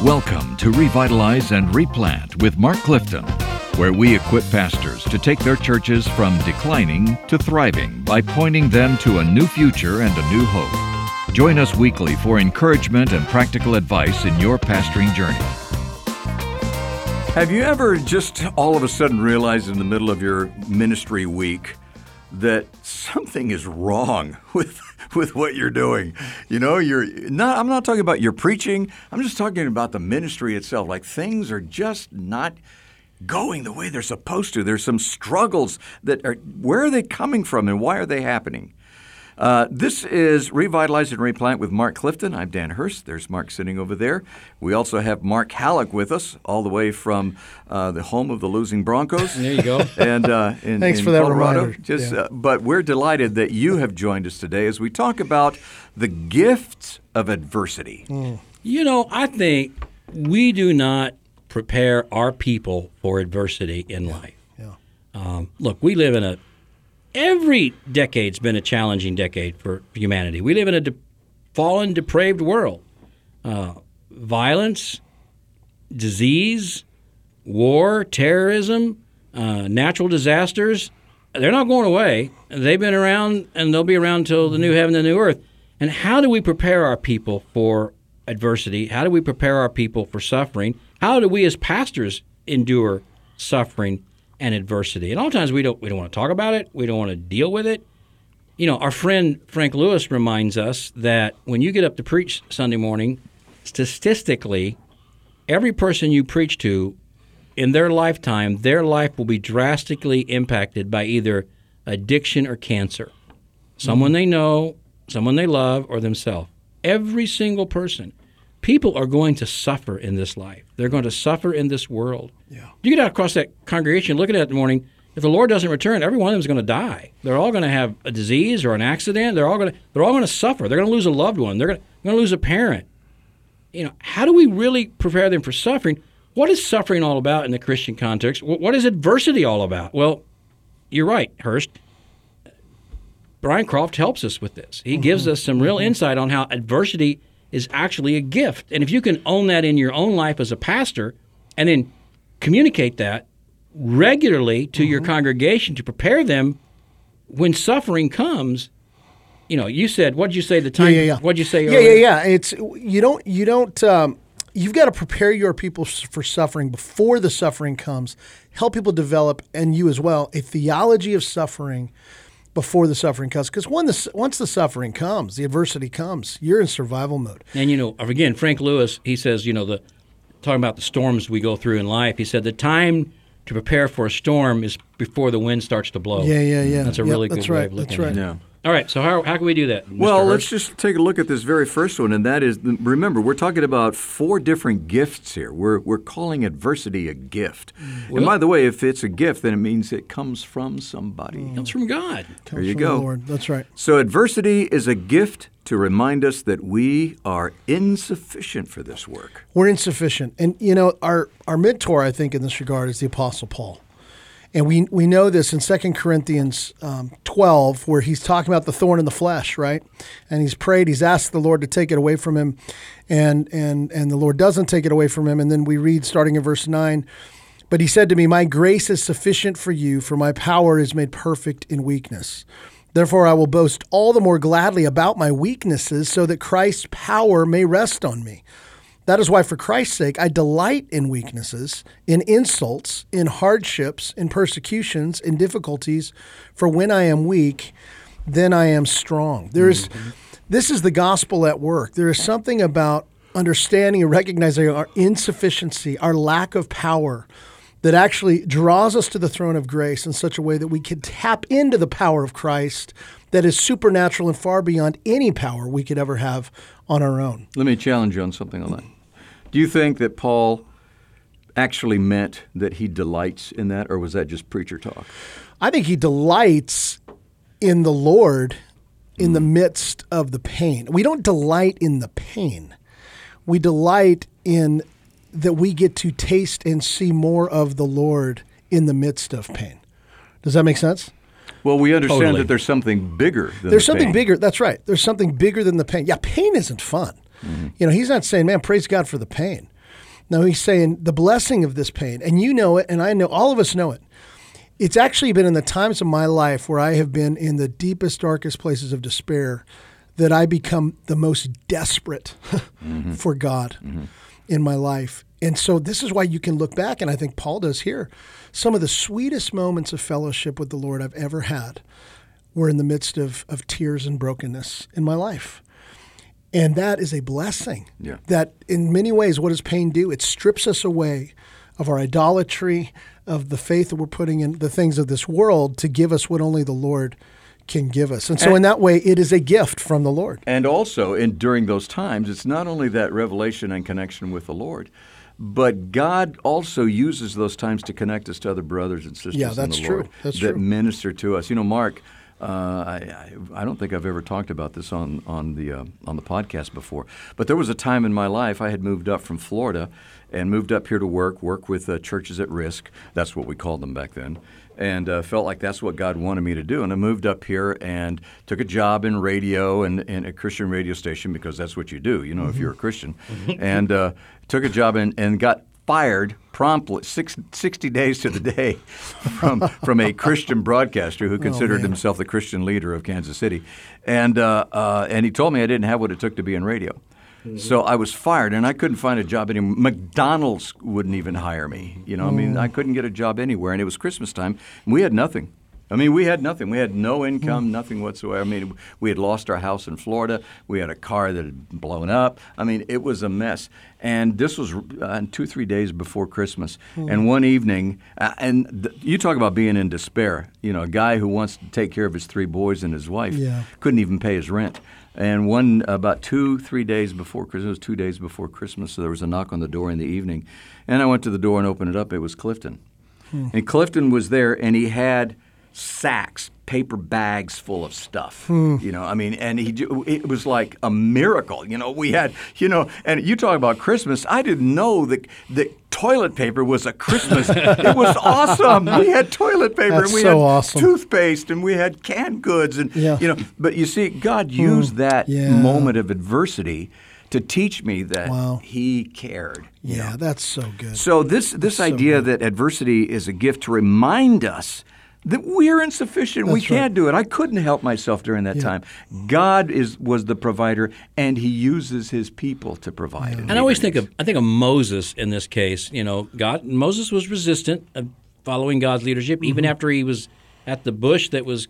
Welcome to Revitalize and Replant with Mark Clifton, where we equip pastors to take their churches from declining to thriving by pointing them to a new future and a new hope. Join us weekly for encouragement and practical advice in your pastoring journey. Have you ever just all of a sudden realized in the middle of your ministry week that something is wrong with what you're doing? You know, I'm not talking about your preaching. I'm just talking about the ministry itself. Like, things are just not going the way they're supposed to. There's some struggles where are they coming from and why are they happening? This is Revitalize and Replant with Mark Clifton. I'm Dan Hurst. There's Mark sitting over there. We also have Mark Halleck with us, all the way from the home of the losing Broncos. There you go. And Thanks for that reminder. But we're delighted that you have joined us today as we talk about the gift of adversity. You know, I think we do not prepare our people for adversity in life. Look, we live in every decade's been a challenging decade for humanity. We live in a fallen, depraved world. Violence, disease, war, terrorism, natural disasters, they're not going away. They've been around, and they'll be around until the new heaven and the new earth. And how do we prepare our people for adversity? How do we prepare our people for suffering? How do we as pastors endure suffering and adversity? And a lot of times we don't want to talk about it. We don't want to deal with it. You know, our friend Frank Lewis reminds us that when you get up to preach Sunday morning, statistically, every person you preach to in their lifetime, their life will be drastically impacted by either addiction or cancer. Someone they know, someone they love, or themselves. Every single person. People are going to suffer in this life. They're going to suffer in this world. Yeah. You get out across that congregation, look at it in the morning. If the Lord doesn't return, every one of them is going to die. They're all going to have a disease or an accident. They're all going to suffer. They're going to lose a loved one. They're going to lose a parent. You know, how do we really prepare them for suffering? What is suffering all about in the Christian context? What is adversity all about? Well, you're right, Hurst. Brian Croft helps us with this. He gives us some real insight on how adversity is actually a gift. And if you can own that in your own life as a pastor and then communicate that regularly to your congregation to prepare them when suffering comes, you know, you said, what did you say the time? Yeah. What did you say earlier? Yeah. It's you don't you've got to prepare your people for suffering before the suffering comes. Help people develop, and you as well, a theology of suffering before the suffering comes. Because once the suffering comes, the adversity comes, you're in survival mode. And, you know, again, Frank Lewis, he says, you know, talking about the storms we go through in life, he said the time to prepare for a storm is before the wind starts to blow. Yeah. That's a really good way of looking at it. Yeah. All right, so how can we do that, Mr. Well, Hurst? let's just take a look at this very first one, and that is, remember, we're talking about 4 different gifts here. We're calling adversity a gift. Well, and by the way, if it's a gift, then it means it comes from somebody. It comes from God. There you From go. the Lord. That's right. So adversity is a gift to remind us that we are insufficient for this work. We're insufficient. And, you know, our mentor, I think, in this regard is the Apostle Paul. And we know this in 2 Corinthians 12, where he's talking about the thorn in the flesh, right? And he's prayed, he's asked the Lord to take it away from him, and the Lord doesn't take it away from him. And then we read, starting in verse 9, "But he said to me, 'My grace is sufficient for you, for my power is made perfect in weakness. Therefore I will boast all the more gladly about my weaknesses, so that Christ's power may rest on me. That is why, for Christ's sake, I delight in weaknesses, in insults, in hardships, in persecutions, in difficulties. For when I am weak, then I am strong.'" This is the gospel at work. There is something about understanding and recognizing our insufficiency, our lack of power, that actually draws us to the throne of grace in such a way that we can tap into the power of Christ that is supernatural and far beyond any power we could ever have on our own. Let me challenge you on something on that. Do you think that Paul actually meant that he delights in that, or was that just preacher talk? I think he delights in the Lord in the midst of the pain. We don't delight in the pain. We delight in that we get to taste and see more of the Lord in the midst of pain. Does that make sense? Well, we understand Totally. that there's something bigger than There's the something pain. bigger. That's right. There's something bigger than the pain. Yeah, pain isn't fun. You know, he's not saying, man, praise God for the pain. No, he's saying the blessing of this pain, and you know it, and I know, all of us know it. It's actually been in the times of my life where I have been in the deepest, darkest places of despair that I become the most desperate for God in my life. And so this is why you can look back, and I think Paul does here, some of the sweetest moments of fellowship with the Lord I've ever had were in the midst of tears and brokenness in my life. And that is a blessing. Yeah. That in many ways, what does pain do? It strips us away of our idolatry, of the faith that we're putting in the things of this world to give us what only the Lord can give us. And so in that way, it is a gift from the Lord. And also, during those times, it's not only that revelation and connection with the Lord, but God also uses those times to connect us to other brothers and sisters in the Lord that minister to us. You know, Mark, I don't think I've ever talked about this on the podcast before, but there was a time in my life I had moved up from Florida and moved up here to work with churches at risk. That's what we called them back then. And felt like that's what God wanted me to do. And I moved up here and took a job in radio and a Christian radio station, because that's what you do, you know, if you're a Christian. And took a job and got fired promptly, 60 days to the day, from a Christian broadcaster who considered himself the Christian leader of Kansas City. And he told me I didn't have what it took to be in radio. So I was fired, and I couldn't find a job anymore. McDonald's wouldn't even hire me. You know, I mean, I couldn't get a job anywhere, and it was Christmas time, and we had nothing. I mean, we had nothing. We had no income, nothing whatsoever. I mean, we had lost our house in Florida. We had a car that had blown up. I mean, it was a mess. And this was 2-3 days before Christmas. And one evening, you talk about being in despair. You know, a guy who wants to take care of his 3 boys and his wife couldn't even pay his rent. And about 2-3 days before Christmas, it was 2 days before Christmas, so there was a knock on the door in the evening. And I went to the door and opened it up. It was Clifton. And Clifton was there, and he had sacks, paper bags full of stuff. You know, I mean, and it was like a miracle. You know, we had, you know, and you talk about Christmas. I didn't know that toilet paper was a Christmas. It was awesome. We had toilet paper, and we had toothpaste, and we had canned goods, and you know. But you see, God used that moment of adversity to teach me that He cared. Yeah, know? That's so good. So this idea that adversity is a gift to remind us that we're insufficient. We can't do it. I couldn't help myself during that time. God was the provider, and He uses His people to provide. And I always think of Moses in this case. You know, Moses was resistant of following God's leadership, even after he was at the bush that was,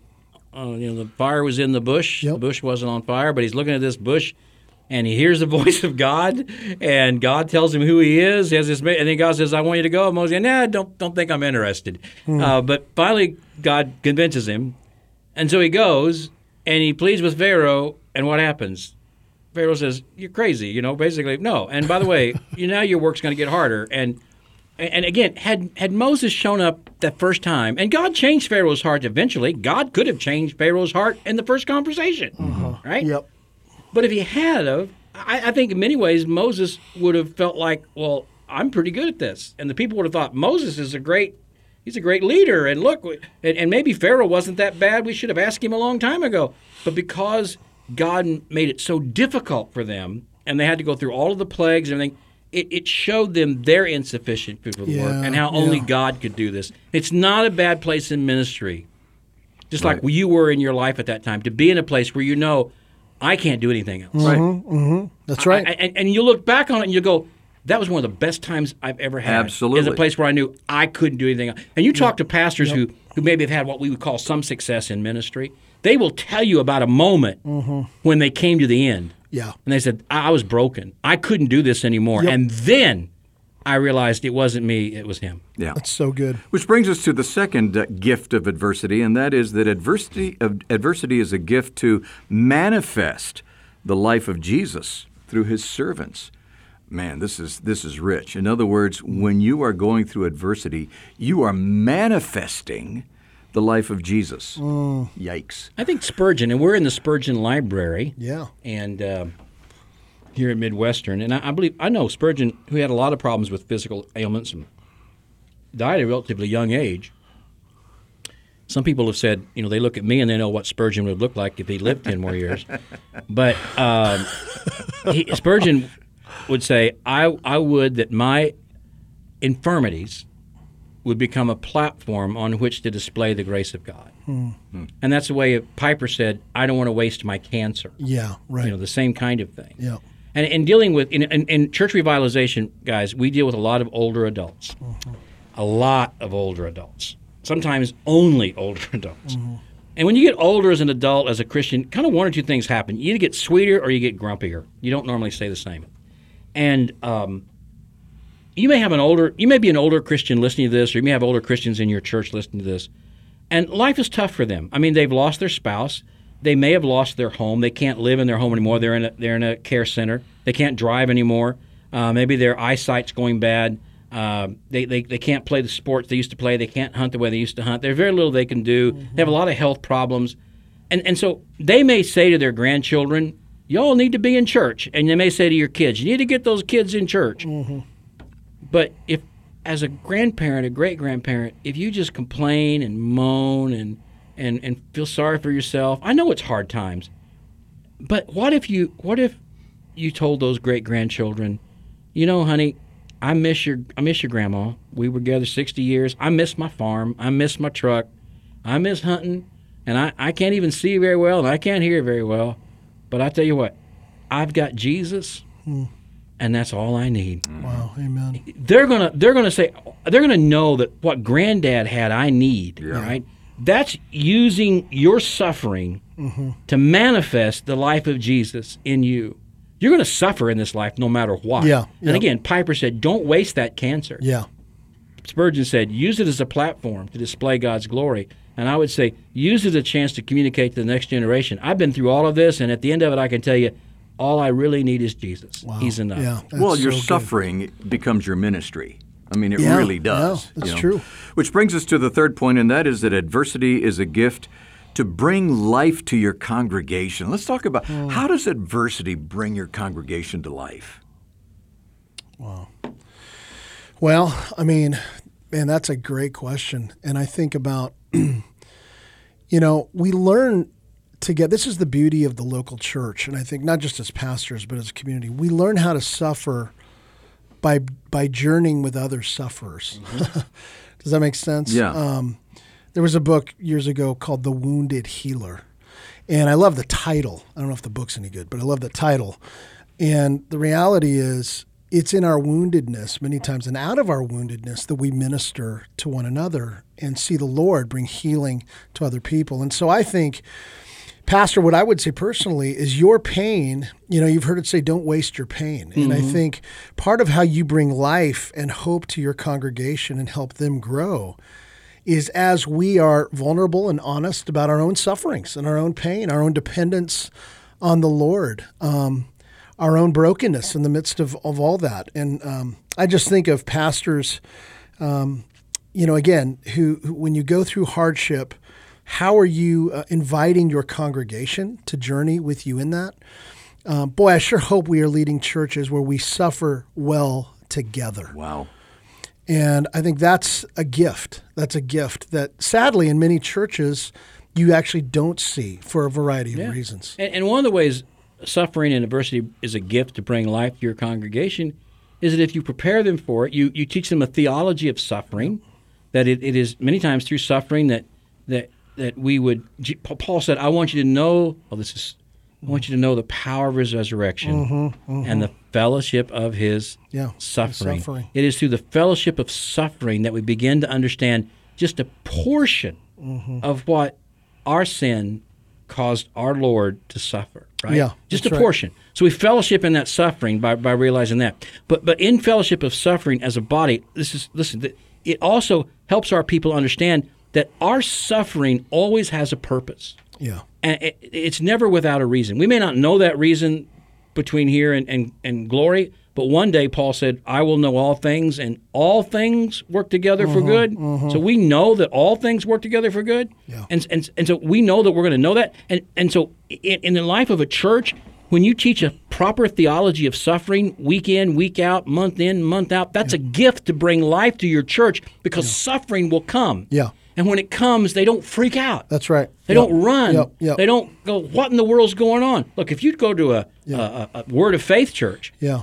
the fire was in the bush. The bush wasn't on fire, but he's looking at this bush, and he hears the voice of God, and God tells him who He is. He has this, and then God says, "I want you to go." And Moses says, don't think I'm interested. But finally, God convinces him, and so he goes, and he pleads with Pharaoh, and what happens? Pharaoh says, "You're crazy," basically, no. And by the way, now your work's going to get harder. And again, had Moses shown up that first time, and God changed Pharaoh's heart eventually, God could have changed Pharaoh's heart in the first conversation, right? Yep. But if he had of, I think in many ways Moses would have felt like, well, I'm pretty good at this. And the people would have thought, Moses is he's a great leader. And look, and maybe Pharaoh wasn't that bad. We should have asked him a long time ago. But because God made it so difficult for them, and they had to go through all of the plagues and everything, it showed them their insufficient for the work and how only God could do this. It's not a bad place in ministry, just like you were in your life at that time, to be in a place where you know, I can't do anything else. That's right. And you look back on it and you go, that was one of the best times I've ever had. Absolutely. Is a place where I knew I couldn't do anything else. And you talk to pastors who maybe have had what we would call some success in ministry. They will tell you about a moment when they came to the end. Yeah. And they said, I was broken. I couldn't do this anymore. Yep. And then I realized it wasn't me, it was Him. Yeah. That's so good. Which brings us to the second gift of adversity, and that is that adversity is a gift to manifest the life of Jesus through His servants. Man, this is rich. In other words, when you are going through adversity, you are manifesting the life of Jesus. Yikes. I think Spurgeon, and we're in the Spurgeon Library. Yeah. And here at Midwestern, and I know Spurgeon, who had a lot of problems with physical ailments and died at a relatively young age. Some people have said, they look at me and they know what Spurgeon would look like if he lived 10 more years. But Spurgeon would say, I would that my infirmities would become a platform on which to display the grace of God. And that's the way Piper said, I don't want to waste my cancer. Yeah, right. The same kind of thing. Yeah. And dealing with, in church revitalization, guys, we deal with a lot of older adults. A lot of older adults. Sometimes only older adults. And when you get older as an adult, as a Christian, kind of one or two things happen. You either get sweeter or you get grumpier. You don't normally stay the same. And you may be an older Christian listening to this, or you may have older Christians in your church listening to this, and life is tough for them. I mean, they've lost their spouse. They may have lost their home. They can't live in their home anymore. They're in a care center. They can't drive anymore. Maybe their eyesight's going bad. They can't play the sports they used to play. They can't hunt the way they used to hunt. There's very little they can do. They have a lot of health problems. And so they may say to their grandchildren, y'all need to be in church. And they may say to your kids, you need to get those kids in church. But if, as a grandparent, a great-grandparent, if you just complain and moan and feel sorry for yourself, I know it's hard times, but what if you told those great-grandchildren, honey, I miss your grandma. We were together 60 years. I miss my farm. I miss my truck. I miss hunting, and I can't even see very well, and I can't hear very well, but I tell you what, I've got Jesus. And that's all I need. Wow, amen. They're gonna know that what Granddad had, I need. Right? That's using your suffering to manifest the life of Jesus in you. You're going to suffer in this life no matter what. Yeah. And again, Piper said, don't waste that cancer. Yeah. Spurgeon said, use it as a platform to display God's glory. And I would say, use it as a chance to communicate to the next generation. I've been through all of this, and at the end of it, I can tell you, all I really need is Jesus. Wow. He's enough. Yeah, Well, your so suffering becomes your ministry. I mean, it really does. Yeah, that's true. Which brings us to the third point, and that is that adversity is a gift to bring life to your congregation. Let's talk about how does adversity bring your congregation to life? Wow. Well, I mean, man, that's a great question. And I think about, we learn together. This is the beauty of the local church. And I think not just as pastors, but as a community, we learn how to suffer by journeying with other sufferers. Does that make sense? Yeah. There was a book years ago called The Wounded Healer. And I love the title. I don't know if the book's any good, but I love the title. And the reality is, it's in our woundedness many times and out of our woundedness that we minister to one another and see the Lord bring healing to other people. And so I think, Pastor, what I would say personally is your pain, you've heard it say, don't waste your pain. And I think part of how you bring life and hope to your congregation and help them grow is as we are vulnerable and honest about our own sufferings and our own pain, our own dependence on the Lord, our own brokenness in the midst of all that. And I just think of pastors, again, who when you go through hardship, how are you inviting your congregation to journey with you in that? Boy, I sure hope we are leading churches where we suffer well together. Wow. And I think that's a gift. That's a gift that sadly in many churches you actually don't see for a variety of reasons. And one of the ways suffering and adversity is a gift to bring life to your congregation is that if you prepare them for it, you teach them a theology of suffering, that it is many times through suffering that we would. Paul said, "I want you to know." I want you to know the power of his resurrection and the fellowship of his suffering. It is through the fellowship of suffering that we begin to understand just a portion of what our sin caused our Lord to suffer, right? Yeah, just a portion. Right. So we fellowship in that suffering by realizing that. But in fellowship of suffering as a body, it also helps our people understand that our suffering always has a purpose. Yeah. And it's never without a reason. We may not know that reason between here and glory, but one day Paul said, I will know all things, and all things work together for good. So we know that all things work together for good. Yeah. And so we know that we're going to know that. And so in the life of a church, when you teach a proper theology of suffering week in, month out, that's a gift to bring life to your church because suffering will come. Yeah. And when it comes, they don't freak out. That's right. They don't run. Yep. They don't go, what in the world's going on? Look, if you'd go to a Word of Faith church,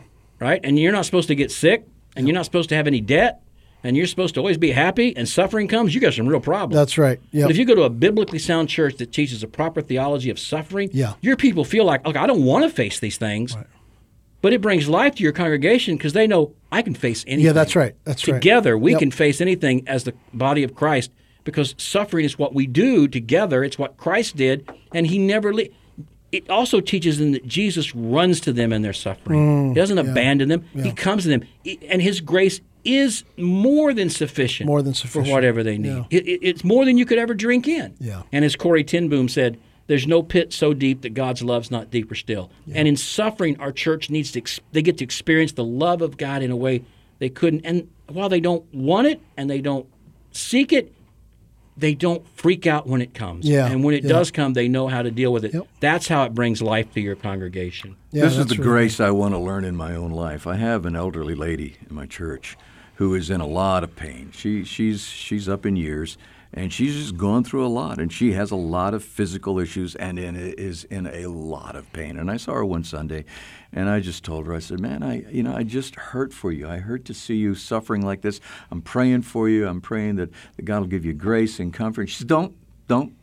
right? And you're not supposed to get sick, and you're not supposed to have any debt, and you're supposed to always be happy, and suffering comes, you got some real problems. That's right. Yep. But if you go to a biblically sound church that teaches a proper theology of suffering, your people feel like, okay, I don't want to face these things, but it brings life to your congregation because they know I can face anything. Yeah, that's right. That's right. Together, we can face anything as the body of Christ because suffering is what we do together. It's what Christ did, and he never It also teaches them that Jesus runs to them in their suffering. He doesn't abandon them. He comes to them, and his grace is more than sufficient, for whatever they need. It's more than you could ever drink in. Yeah. And as Corrie ten Boom said, there's no pit so deep that God's love's not deeper still. Yeah. And in suffering, our church needs to they get to experience the love of God in a way they couldn't. And while they don't want it and they don't seek it, they don't freak out when it comes. Yeah. And when it does come, they know how to deal with it. Yep. That's how it brings life to your congregation. Yeah, this is the grace I want to learn in my own life. I have an elderly lady in my church who is in a lot of pain. She's up in years, and she's just gone through a lot, and she has a lot of physical issues and is in a lot of pain. And I saw her one Sunday, and I just told her, I said, man, I just hurt for you. I hurt to see you suffering like this. I'm praying for you. I'm praying that God will give you grace and comfort. And she said, don't.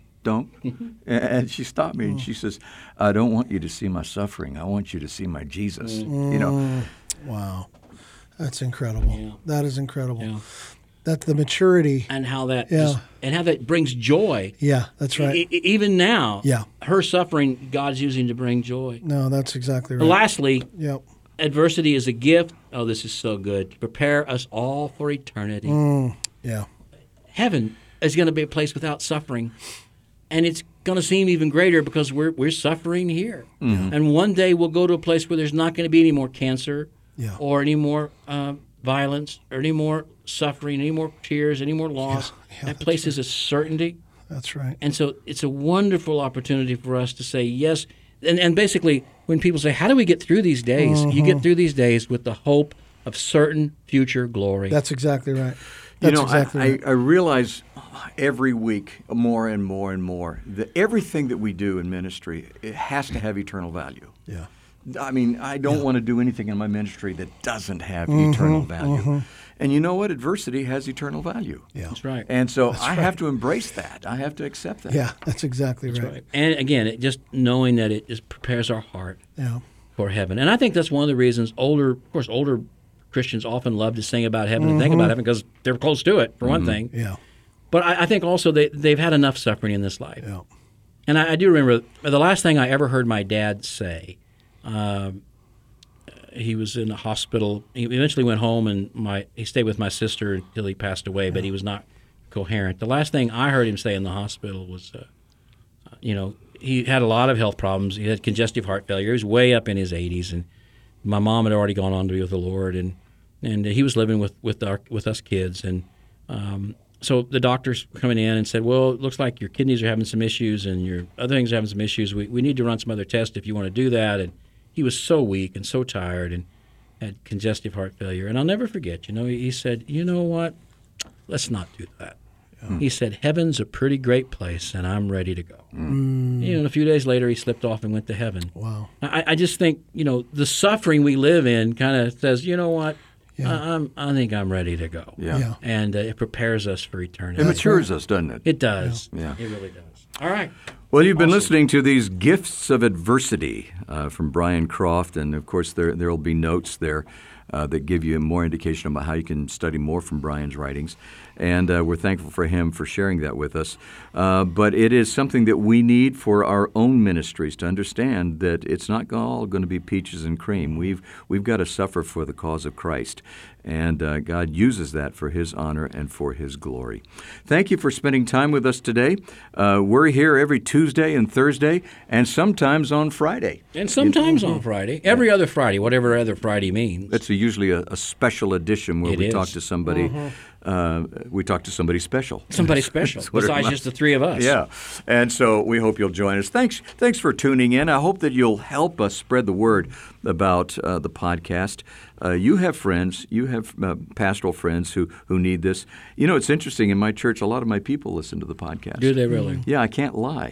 And she stopped me, and she says, I don't want you to see my suffering. I want you to see my Jesus. You know. Wow. That's incredible. Yeah. That is incredible. Yeah. That's the maturity. And how that brings joy. Yeah, that's right. Even now, her suffering, God's using to bring joy. No, that's exactly right. But lastly, adversity is a gift. Oh, this is so good. To prepare us all for eternity. Yeah. Heaven is going to be a place without suffering. And it's going to seem even greater because we're suffering here. Mm-hmm. And one day we'll go to a place where there's not going to be any more cancer or any more violence or any more suffering, any more tears, any more loss. That place is a certainty. That's right. And so it's a wonderful opportunity for us to say yes. And basically, when people say, how do we get through these days? You get through these days with the hope of certain future glory. That's exactly right. I realize every week more and more and more that everything that we do in ministry, it has to have eternal value. Yeah. I mean, I don't want to do anything in my ministry that doesn't have eternal value. And you know what? Adversity has eternal value. Yeah. That's right. And so I have to embrace that. I have to accept that. Yeah, that's exactly right. And again, it just knowing that it just prepares our heart for heaven. And I think that's one of the reasons older Christians often love to sing about heaven and think about heaven because they're close to it, for one thing. Yeah. But I think also they've had enough suffering in this life. Yeah. And I do remember the last thing I ever heard my dad say, he was in a hospital. He eventually went home, and he stayed with my sister until he passed away, but he was not coherent. The last thing I heard him say in the hospital was, he had a lot of health problems. He had congestive heart failure. He was way up in his 80s, and my mom had already gone on to be with the Lord, and he was living with us kids. And so the doctors were coming in and said, well, it looks like your kidneys are having some issues and your other things are having some issues. We need to run some other tests if you want to do that. And he was so weak and so tired and had congestive heart failure. And I'll never forget, he said, you know what, let's not do that. Yeah. He said, heaven's a pretty great place, and I'm ready to go. A few days later, he slipped off and went to heaven. Wow. I just think, the suffering we live in kind of says, you know what, I think I'm ready to go. Yeah. And it prepares us for eternity. It matures us, doesn't it? It does. Yeah. It really does. All right. Well, you've been listening to these Gifts of Adversity from Brian Croft, and of course there will be notes there that give you more indication about how you can study more from Brian's writings. And we're thankful for him for sharing that with us. But it is something that we need for our own ministries to understand that it's not all going to be peaches and cream. We've got to suffer for the cause of Christ. And God uses that for His honor and for His glory. Thank you for spending time with us today. We're here every Tuesday and Thursday, and sometimes on Friday. And sometimes on Friday. Every other Friday, whatever other Friday means. It's usually a special edition where we talk to somebody. We talk to somebody special. Somebody special, besides just the three of us. Yeah, and so we hope you'll join us. Thanks for tuning in. I hope that you'll help us spread the word about the podcast. You have friends, you have pastoral friends who need this. It's interesting. In my church, a lot of my people listen to the podcast. Do they really? Yeah, I can't lie.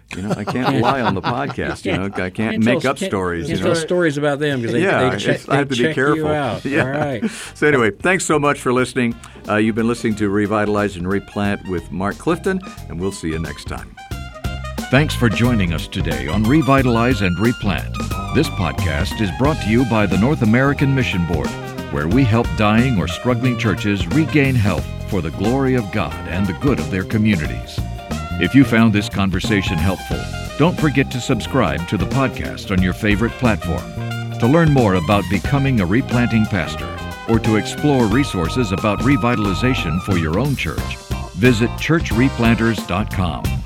You know, I can't lie on the podcast. You know, I can't make up stories. Can't you know? tell stories about them because they check, I have to be careful. you out. Yeah. All right. So anyway, thanks so much for listening. You've been listening to Revitalize and Replant with Mark Clifton, and we'll see you next time. Thanks for joining us today on Revitalize and Replant. This podcast is brought to you by the North American Mission Board, where we help dying or struggling churches regain health for the glory of God and the good of their communities. If you found this conversation helpful, don't forget to subscribe to the podcast on your favorite platform. To learn more about becoming a replanting pastor or to explore resources about revitalization for your own church, visit churchreplanters.com.